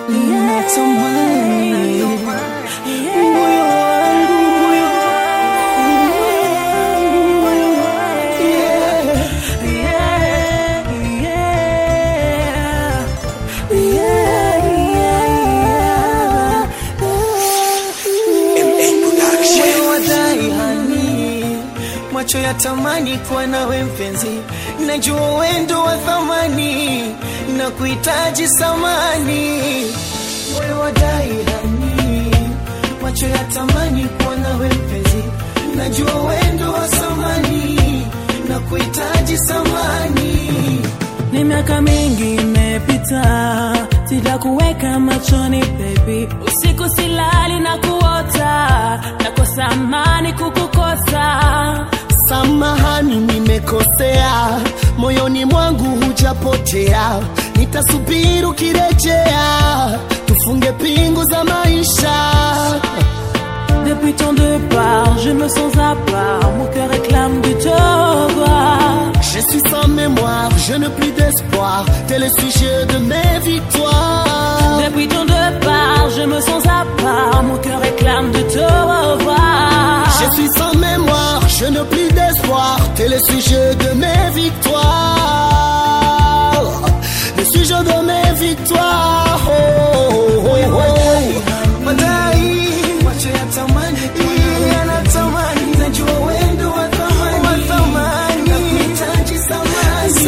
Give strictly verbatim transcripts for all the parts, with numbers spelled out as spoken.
Natamani moyo wangu, moyo wangu, yeah, yeah, yeah, yeah. M A Production. Moyo wadai hani, macho ya tamani kuwa nawe mpenzi. Najua wendo wa thamani, na kuhitaji samani. Moyo wadai hani, macho ya tamani kuwa nawe mpenzi. Najua wendo wa samani, na kuhitaji samani. Ni miaka mingi imepita, sijakuweka machoni baby. Usiku silali na kuota, nakosa amani kukukosa. Samahani nimekosea, moyoni mwangu hujapotea. Nitasubiri ukirejea, tufunge pingu za maisha. Depuis ton départ, je me sens à part. Mon cœur réclame de te revoir. Je suis sans mémoire, je n'ai plus d'espoir. T'es le sujet de mes victoires. Depuis ton départ, je me sens à part. Mon cœur réclame de te revoir. Je suis sans mémoire, je n'ai plus d'espoir. T'es le sujet de mes victoires. Le sujet de mes victoires. Oh, oh, oh, oh. Madai, macho ya tamani, yanatamani. Najua wendo wa thamani, wa thamani. Nakuhitaji samani.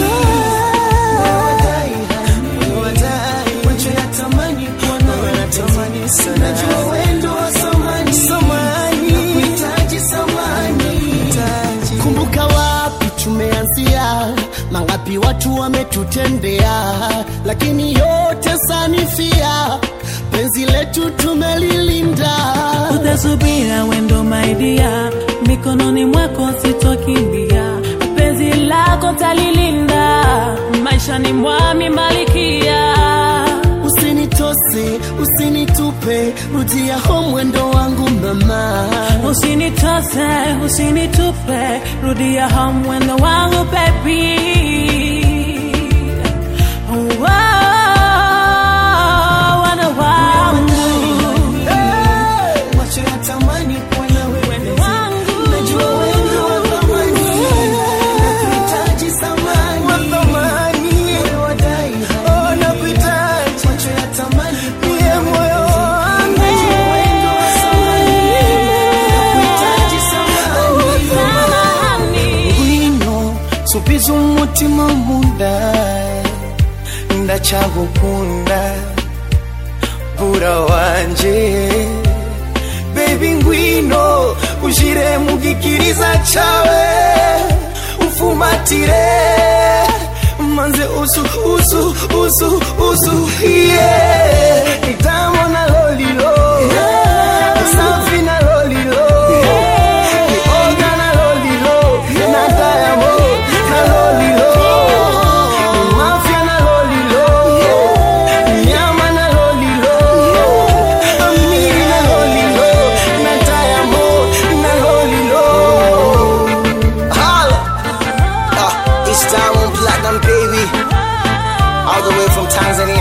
Madai, madai, macho ya tamani, kuwa nawe natamani sana. Najua wendo wa samani, samani. Nakuhitaji samani. Kumbuka wapi tumeanzia, mangapi watu wametutendea, lakini yote sanifia. Penzi letu tumelilinda. Utasubira wendo my dear, mikononi mwako sitokimbia. Penzi lako talilinda, maisha ni mwami malikia. Usinitose, usinitupe, rudia home mwendo wangu mama. Usinitose, usinitupe, rudia home mwendo wangu baby. Oh, subiza umutima munda, ndacagukunda bura wanje. Baby ngwino ujire mu gikiriza cawe, ufumatire manze usu usu usu usu, yeah. Nitamo na lolilo, safi na lolilo, oga na lolilo, natayamo na lolilo, mafia na lolilo, nyama na lolilo, amiri na lolilo, natayamo na lolilo. Holla! Uh, it's time on Platinum, baby. All the way from Tanzania.